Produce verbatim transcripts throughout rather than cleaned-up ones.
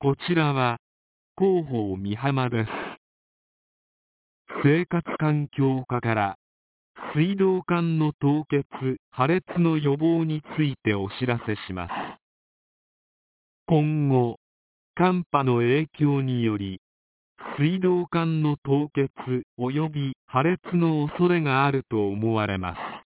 こちらは広報美浜です。生活環境課から水道管の凍結・破裂の予防についてお知らせします。今後、寒波の影響により水道管の凍結及び破裂の恐れがあると思われます。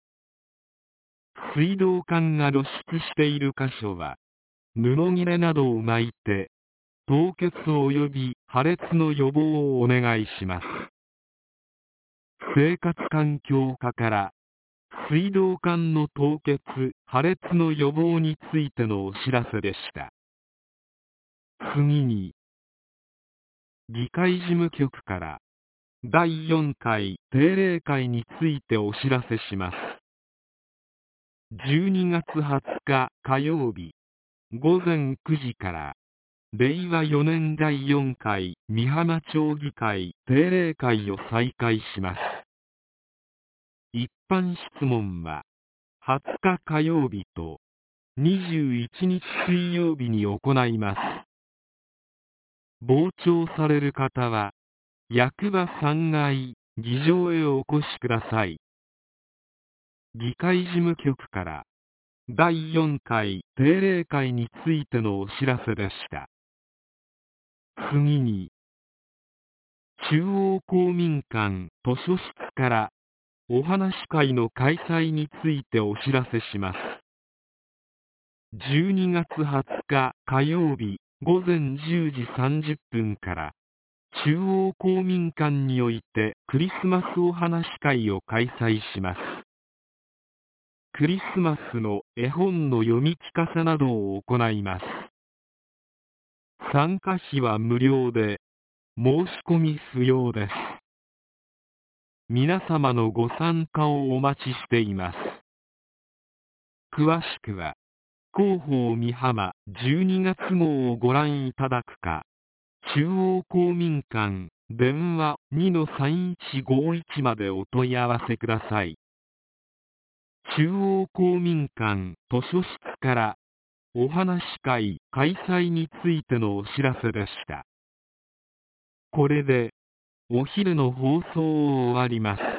水道管が露出している箇所は布切れなどを巻いて凍結及び破裂の予防をお願いします。生活環境課から水道管の凍結・破裂の予防についてのお知らせでした。次に、議会事務局からだいよんかい定例会についてお知らせします。じゅうにがつはつか火曜日ごぜんくじかられいわよねんだいよんかい美浜町議会定例会を再開します。一般質問ははつか火曜日とにじゅういちにち水曜日に行います。傍聴される方は役場さんがい議場へお越しください。議会事務局からだいよんかい定例会についてのお知らせでした。次に、中央公民館図書室からお話し会の開催についてお知らせします。じゅうにがつはつか火曜日ごぜんじゅうじさんじゅっぷんから中央公民館においてクリスマスお話し会を開催します。クリスマスの絵本の読み聞かせなどを行います。参加費は無料で、申し込み不要です。皆様のご参加をお待ちしています。詳しくは、広報美浜じゅうにがつ号をご覧いただくか、中央公民館電話 にのさんいちごいち までお問い合わせください。中央公民館図書室からお話し会開催についてのお知らせでした。これでお昼の放送を終わります。